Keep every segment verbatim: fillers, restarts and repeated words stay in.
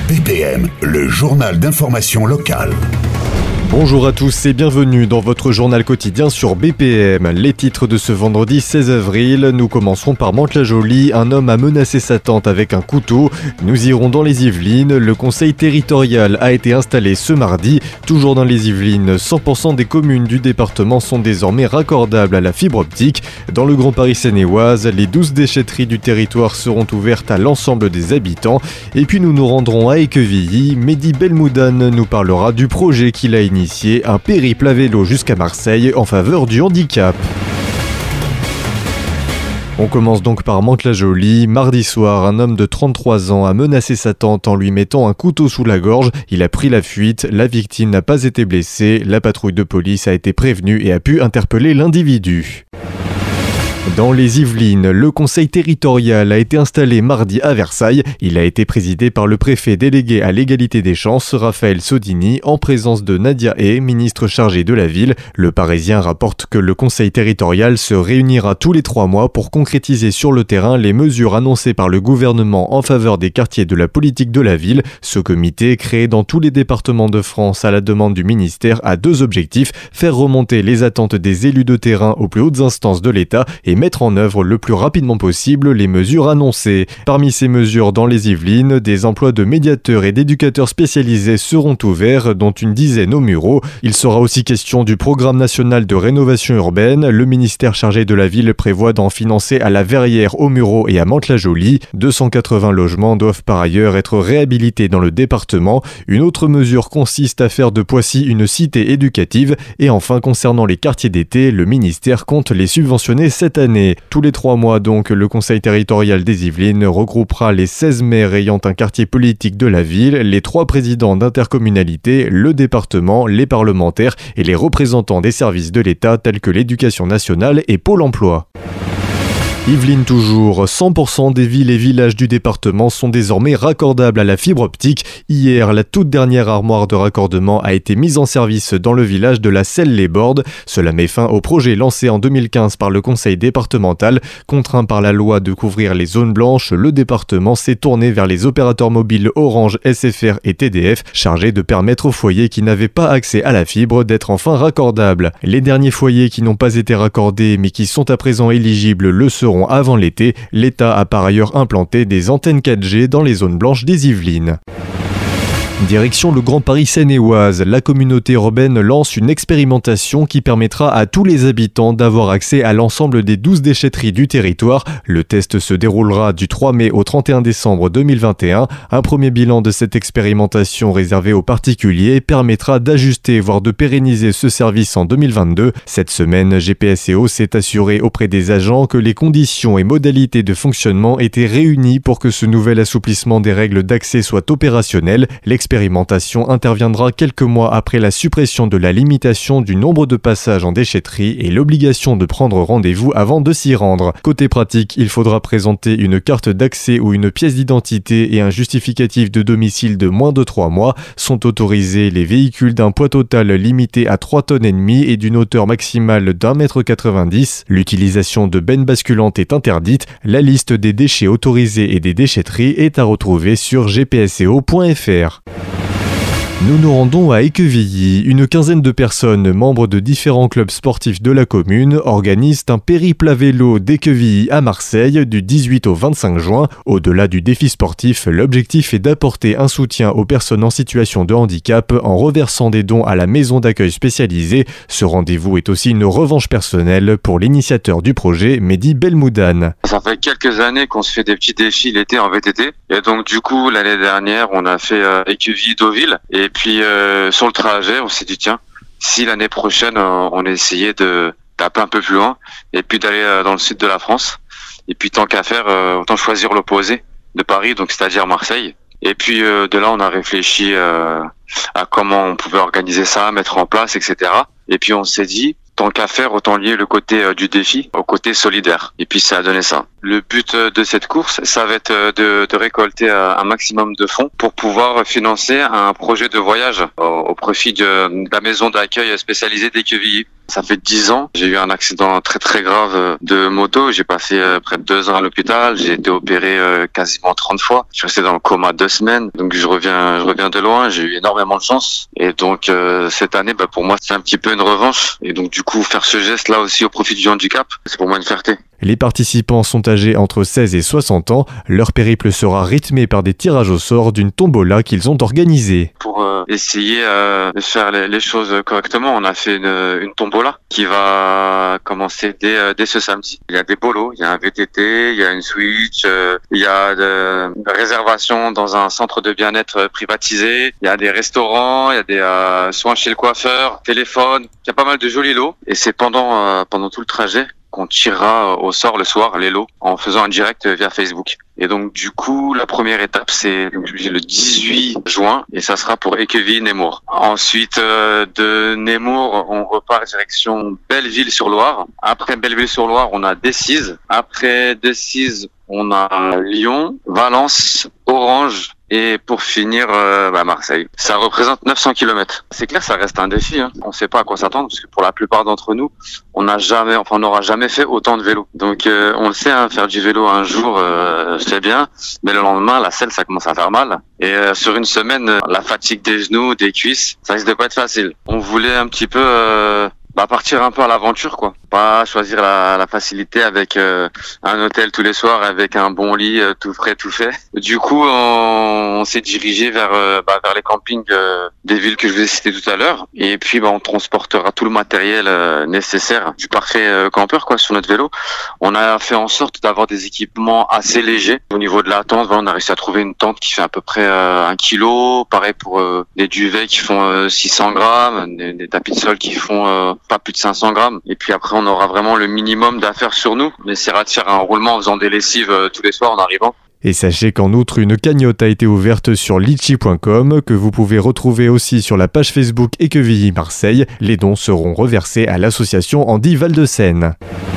B P M, le journal d'information locale. Bonjour à tous et bienvenue dans votre journal quotidien sur B P M. Les titres de ce vendredi seize avril, nous commencerons par Mantes-la-Jolie. Un homme a menacé sa tante avec un couteau. Nous irons dans les Yvelines. Le conseil territorial a été installé ce mardi. Toujours dans les Yvelines, cent pour cent des communes du département sont désormais raccordables à la fibre optique. Dans le Grand Paris Seine-et-Oise, les douze déchetteries du territoire seront ouvertes à l'ensemble des habitants. Et puis nous nous rendrons à Équevilly. Mehdi Belmoudane nous parlera du projet qu'il a initié. Initié un périple à vélo jusqu'à Marseille en faveur du handicap. On commence donc par Mantes-la-Jolie. Mardi soir, un homme de trente-trois ans a menacé sa tante en lui mettant un couteau sous la gorge. Il a pris la fuite. La victime n'a pas été blessée. La patrouille de police a été prévenue et a pu interpeller l'individu. Dans les Yvelines, le conseil territorial a été installé mardi à Versailles. Il a été présidé par le préfet délégué à l'égalité des chances, Raphaël Sodini, en présence de Nadia Hay, ministre chargée de la ville. Le Parisien rapporte que le conseil territorial se réunira tous les trois mois pour concrétiser sur le terrain les mesures annoncées par le gouvernement en faveur des quartiers de la politique de la ville. Ce comité, créé dans tous les départements de France à la demande du ministère, a deux objectifs: faire remonter les attentes des élus de terrain aux plus hautes instances de l'État et mettre en œuvre le plus rapidement possible les mesures annoncées. Parmi ces mesures dans les Yvelines, des emplois de médiateurs et d'éducateurs spécialisés seront ouverts, dont une dizaine aux Mureaux. Il sera aussi question du programme national de rénovation urbaine. Le ministère chargé de la ville prévoit d'en financer à la Verrière, aux Mureaux et à Mantes-la-Jolie. deux cent quatre-vingts logements doivent par ailleurs être réhabilités dans le département. Une autre mesure consiste à faire de Poissy une cité éducative. Et enfin, concernant les quartiers d'été, le ministère compte les subventionner cette année. Tous les trois mois donc, le conseil territorial des Yvelines regroupera les seize maires ayant un quartier politique de la ville, les trois présidents d'intercommunalité, le département, les parlementaires et les représentants des services de l'État tels que l'éducation nationale et Pôle emploi. Yvelines toujours, cent pour cent des villes et villages du département sont désormais raccordables à la fibre optique. Hier, la toute dernière armoire de raccordement a été mise en service dans le village de la Selle-les-Bordes. Cela met fin au projet lancé en deux mille quinze par le conseil départemental. Contraint par la loi de couvrir les zones blanches, le département s'est tourné vers les opérateurs mobiles Orange, S F R et T D F, chargés de permettre aux foyers qui n'avaient pas accès à la fibre d'être enfin raccordables. Les derniers foyers qui n'ont pas été raccordés mais qui sont à présent éligibles le seront avant l'été. L'État a par ailleurs implanté des antennes quatre G dans les zones blanches des Yvelines. Direction le Grand Paris Seine-et-Oise, la communauté urbaine lance une expérimentation qui permettra à tous les habitants d'avoir accès à l'ensemble des douze déchetteries du territoire. Le test se déroulera du trois mai au trente et un décembre deux mille vingt et un. Un premier bilan de cette expérimentation réservée aux particuliers permettra d'ajuster voire de pérenniser ce service en deux mille vingt-deux. Cette semaine, G P S et O s'est assuré auprès des agents que les conditions et modalités de fonctionnement étaient réunies pour que ce nouvel assouplissement des règles d'accès soit opérationnel. L'expérimentation interviendra quelques mois après la suppression de la limitation du nombre de passages en déchetterie et l'obligation de prendre rendez-vous avant de s'y rendre. Côté pratique, il faudra présenter une carte d'accès ou une pièce d'identité et un justificatif de domicile de moins de trois mois. Sont autorisés les véhicules d'un poids total limité à trois tonnes et demie et d'une hauteur maximale d'un mètre quatre-vingt-dix. L'utilisation de bennes basculantes est interdite. La liste des déchets autorisés et des déchetteries est à retrouver sur g p s e o point f r. Nous nous rendons à Équevilly. Une quinzaine de personnes, membres de différents clubs sportifs de la commune, organisent un périple à vélo d'Équevilly à Marseille du dix-huit au vingt-cinq juin. Au-delà du défi sportif, l'objectif est d'apporter un soutien aux personnes en situation de handicap en reversant des dons à la maison d'accueil spécialisée. Ce rendez-vous est aussi une revanche personnelle pour l'initiateur du projet, Mehdi Belmoudane. Ça fait quelques années qu'on se fait des petits défis l'été en V T T. Et donc du coup, l'année dernière, on a fait euh, Équevilly-Deauville. Et puis euh, sur le trajet, on s'est dit tiens, si l'année prochaine euh, on essayait de taper un peu plus loin et puis d'aller euh, dans le sud de la France. Et puis tant qu'à faire, euh, autant choisir l'opposé de Paris, donc c'est-à-dire Marseille. Et puis euh, de là, on a réfléchi euh, à comment on pouvait organiser ça, mettre en place, et cetera. Et puis on s'est dit tant qu'à faire, autant lier le côté euh, du défi au côté solidaire. Et puis ça a donné ça. Le but euh, de cette course, ça va être euh, de, de récolter euh, un maximum de fonds pour pouvoir financer un projet de voyage au, au profit de, de la maison d'accueil spécialisée d'Équevilly. Ça fait dix ans. J'ai eu un accident très très grave de moto. J'ai passé euh, près de deux ans à l'hôpital. J'ai été opéré euh, quasiment trente fois. Je suis resté dans le coma deux semaines. Donc je reviens, je reviens de loin. J'ai eu énormément de chance. Et donc euh, cette année, bah, pour moi, c'est un petit peu une revanche. Et donc du coup, faire ce geste-là aussi au profit du handicap, c'est pour moi une fierté. Les participants sont âgés entre seize et soixante ans. Leur périple sera rythmé par des tirages au sort d'une tombola qu'ils ont organisée. Pour euh, essayer euh, de faire les, les choses correctement, on a fait une, une tombola qui va commencer dès, euh, dès ce samedi. Il y a des bolos, il y a un V T T, il y a une Switch, euh, il y a de, de réservations dans un centre de bien-être privatisé, il y a des restaurants, il y a des euh, soins chez le coiffeur, téléphone, il y a pas mal de jolis lots. Et c'est pendant, euh, pendant tout le trajet qu'on tirera au sort le soir les lots en faisant un direct via Facebook. Et donc du coup, la première étape, c'est le dix-huit juin et ça sera pour Équevilly-Nemours. Ensuite, euh, de Nemours, on repart direction Belleville-sur-Loire. Après Belleville-sur-Loire, on a Decize. Après Decize, on a Lyon, Valence, Orange. Et pour finir, euh, bah Marseille. Ça représente neuf cents kilomètres. C'est clair, ça reste un défi. Hein. On ne sait pas à quoi s'attendre parce que pour la plupart d'entre nous, on n'a jamais, enfin, on n'aura jamais fait autant de vélo. Donc, euh, on le sait, hein, faire du vélo un jour, euh, c'est bien, mais le lendemain, la selle, ça commence à faire mal. Et euh, sur une semaine, la fatigue des genoux, des cuisses, ça risque de pas être facile. On voulait un petit peu euh, bah, partir un peu à l'aventure, quoi. Pas choisir la, la facilité avec euh, un hôtel tous les soirs avec un bon lit euh, tout frais, tout fait. Du coup, on, on s'est dirigé vers euh, bah, vers les campings euh, des villes que je vous ai citées tout à l'heure. Et puis, bah, on transportera tout le matériel euh, nécessaire du parfait euh, campeur, quoi, sur notre vélo. On a fait en sorte d'avoir des équipements assez légers. Au niveau de la tente, voilà, on a réussi à trouver une tente qui fait à peu près euh, un kilo. Pareil pour euh, des duvets qui font euh, six cents grammes, des, des tapis de sol qui font euh, pas plus de cinq cents grammes. Et puis après, on aura vraiment le minimum d'affaires sur nous. On essaiera de faire un roulement en faisant des lessives euh, tous les soirs en arrivant. Et sachez qu'en outre, une cagnotte a été ouverte sur litchi point com que vous pouvez retrouver aussi sur la page Facebook Équevilly Marseille. Les dons seront reversés à l'association Andy Val-de-Seine.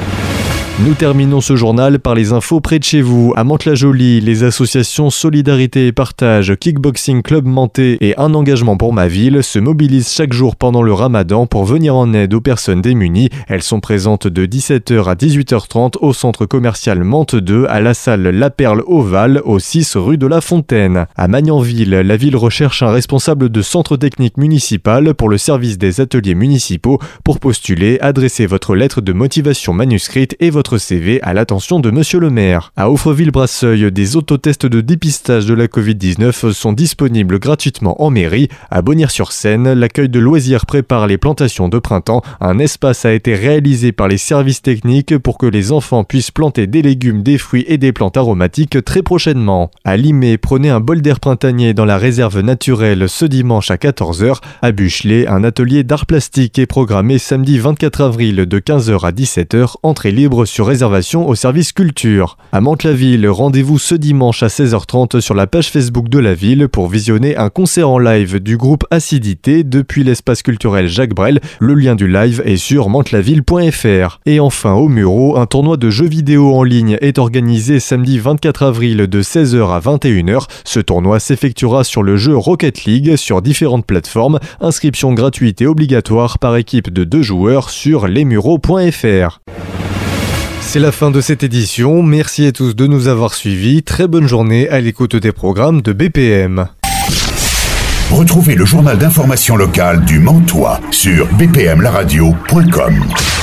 Nous terminons ce journal par les infos près de chez vous. À Mantes-la-Jolie, les associations Solidarité et Partage, Kickboxing Club Mantais et Un engagement pour ma ville se mobilisent chaque jour pendant le ramadan pour venir en aide aux personnes démunies. Elles sont présentes de dix-sept heures à dix-huit heures trente au centre commercial Mantes deux, à la salle La Perle Ovale, au six rue de la Fontaine. À Magnanville, la ville recherche un responsable de centre technique municipal pour le service des ateliers municipaux. Pour postuler, adressez votre lettre de motivation manuscrite et votre C V à l'attention de Monsieur le maire. À Offreville-Brasseuil, des autotests de dépistage de la covid dix-neuf sont disponibles gratuitement en mairie. À Bonnières-sur-Seine, l'accueil de loisirs prépare les plantations de printemps. Un espace a été réalisé par les services techniques pour que les enfants puissent planter des légumes, des fruits et des plantes aromatiques très prochainement. À Limay, prenez un bol d'air printanier dans la réserve naturelle ce dimanche à quatorze heures. À Buchelet, un atelier d'art plastique est programmé samedi vingt-quatre avril de quinze heures à dix-sept heures, entrée libre sur réservation au service culture. À Mantes-la-Ville, rendez-vous ce dimanche à seize heures trente sur la page Facebook de la ville pour visionner un concert en live du groupe Acidité depuis l'espace culturel Jacques Brel. Le lien du live est sur mantelaville point f r. Et enfin au Muro, un tournoi de jeux vidéo en ligne est organisé samedi vingt-quatre avril de seize heures à vingt et une heures. Ce tournoi s'effectuera sur le jeu Rocket League sur différentes plateformes. Inscription gratuite et obligatoire par équipe de deux joueurs sur lesmureaux point f r. C'est la fin de cette édition, merci à tous de nous avoir suivis, très bonne journée à l'écoute des programmes de B P M. Retrouvez le journal d'information locale du Mantois sur b p m la radio point com.